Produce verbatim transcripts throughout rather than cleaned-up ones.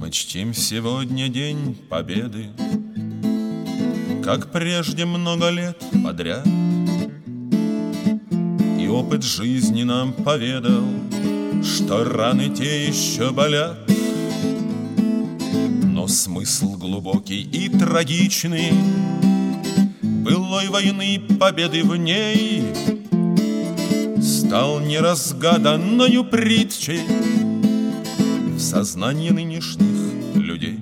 Мы чтим сегодня День Победы, как прежде много лет подряд. И опыт жизни нам поведал, что раны те еще болят. Но смысл глубокий и трагичный былой войны, победы в ней, стал неразгаданною притчей в сознании нынешних людей.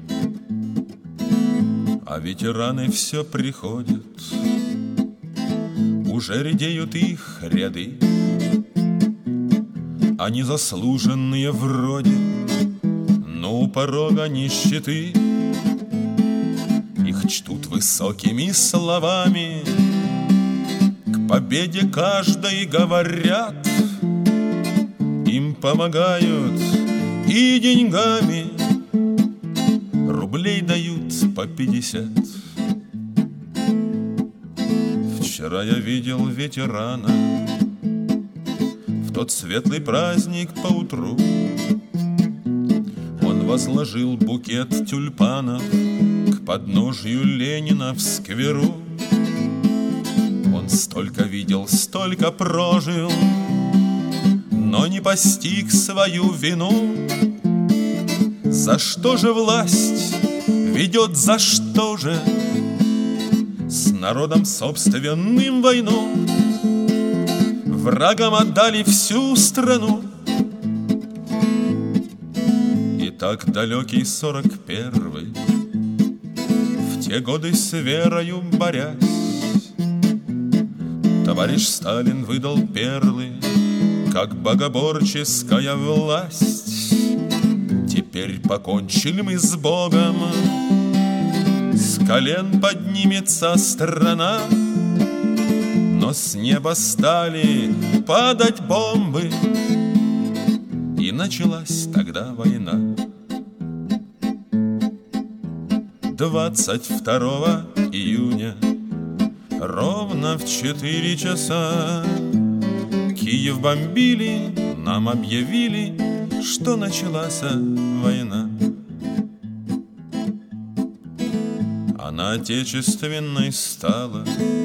А ветераны все приходят, уже редеют их ряды. Они заслуженные вроде, но у порога нищеты. Их чтут высокими словами, к победе каждой говорят. Им помогают и деньгами, рублей дают по пятьдесят. Вчера я видел ветерана в тот светлый праздник поутру. Он возложил букет тюльпанов к подножью Ленина в скверу. Он столько видел, столько прожил, но не постиг свою вину. За что же власть ведет, за что же с народом собственным войну? Врагам отдали всю страну. И так далекий сорок первый, в те годы с верою борясь, товарищ Сталин выдал перлы, как богоборческая власть. Теперь покончили мы с Богом, с колен поднимется страна. Но с неба стали падать бомбы, и началась тогда война. Двадцать второго июня ровно в четыре часа Киев бомбили, нам объявили, что началась война. Она отечественной стала,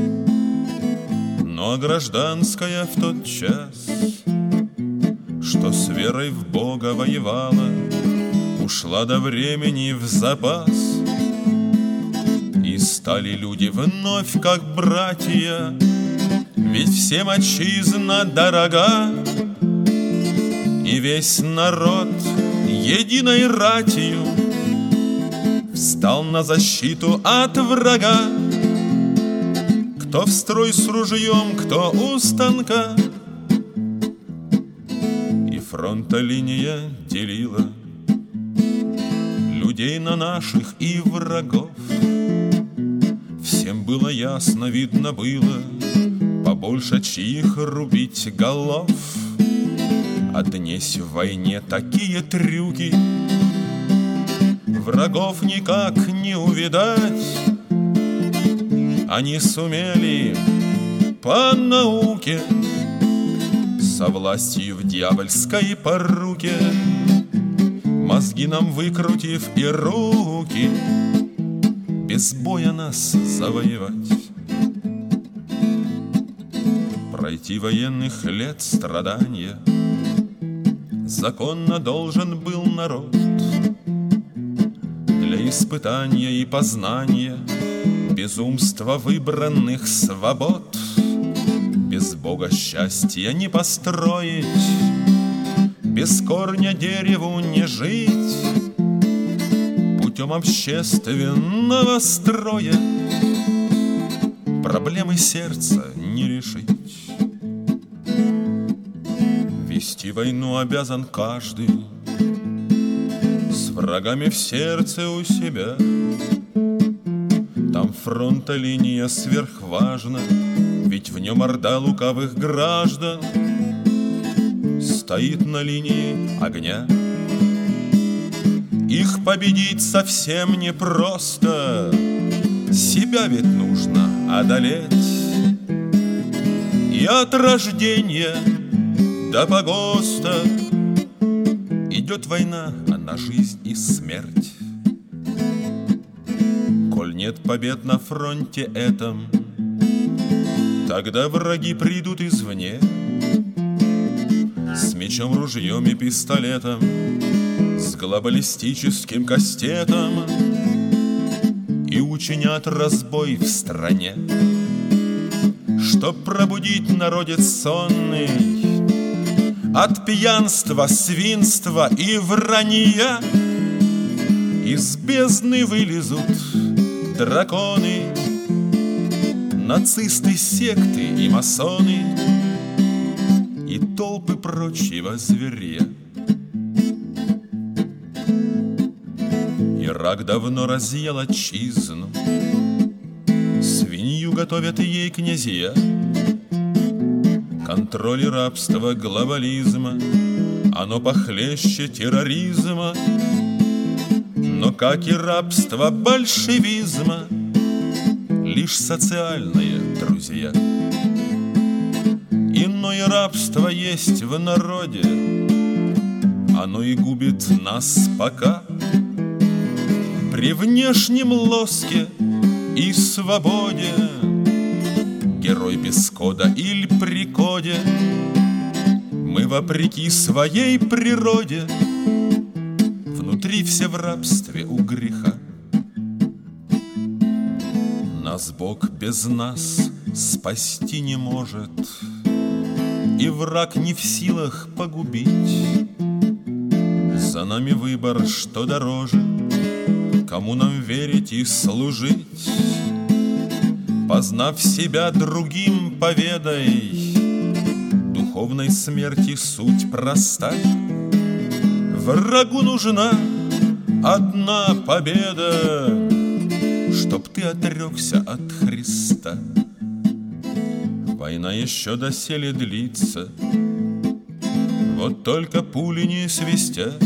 но гражданская в тот час, что с верой в Бога воевала, ушла до времени в запас. И стали люди вновь как братья, ведь всем отчизна дорога. И весь народ единой ратью встал на защиту от врага. Кто в строй с ружьем, кто у станка. И фронта линия делила людей на наших и врагов. Всем было ясно, видно было, побольше чьих рубить голов. А днесь в войне такие трюки, врагов никак не увидать. Они сумели по науке, со властью в дьявольской поруке, мозги нам выкрутив и руки, без боя нас завоевать. Пройти военных лет страдания законно должен был народ для испытания и познания безумства выбранных свобод. Без Бога счастья не построить, без корня дереву не жить, путем общественного строя проблемы сердца не решить. Вести войну обязан каждый, с врагами в сердце у себя. Там фронта линия сверхважна, ведь в нем орда лукавых граждан стоит на линии огня. Их победить совсем непросто, себя ведь нужно одолеть. И от рождения до погоста Идет война, она жизнь и смерть. Коль нет побед на фронте этом, тогда враги придут извне с мечом, ружьем и пистолетом, с глобалистическим кастетом, и учинят разбой в стране, чтоб пробудить народец сонный от пьянства, свинства и вранья. Из бездны вылезут драконы, нацисты, секты и масоны, и толпы прочего зверя. Ирак давно разъел отчизну, свинью готовят ей князья. Контроль и рабство глобализма, оно похлеще терроризма. Но, как и рабство большевизма, лишь социальные друзья. Иное рабство есть в народе, оно и губит нас пока. При внешнем лоске и свободе, герой без кода или при коде, мы вопреки своей природе внутри все в рабстве у греха. Нас Бог без нас спасти не может, и враг не в силах погубить. За нами выбор, что дороже, кому нам верить и служить. Познав себя, другим поведай, духовной смерти суть проста. Врагу нужна одна победа, чтоб ты отрекся от Христа. Война еще доселе длится, вот только пули не свистят.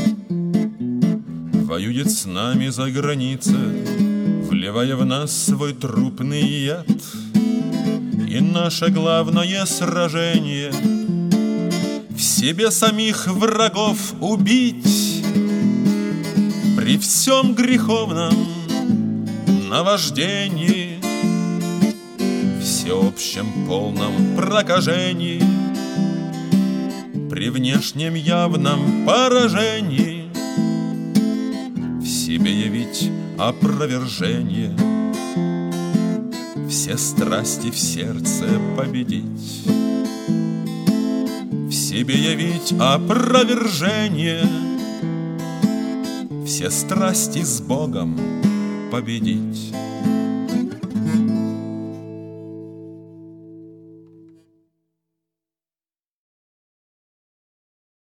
Воюет с нами за граница, вливая в нас свой трупный яд. И наше главное сражение — в себе самих врагов убить. При всем греховном наваждении, всеобщем полном прокажении, при внешнем явном поражении в себе явить опровержение, все страсти в сердце победить, в себе явить опровержение, все страсти с Богом победить.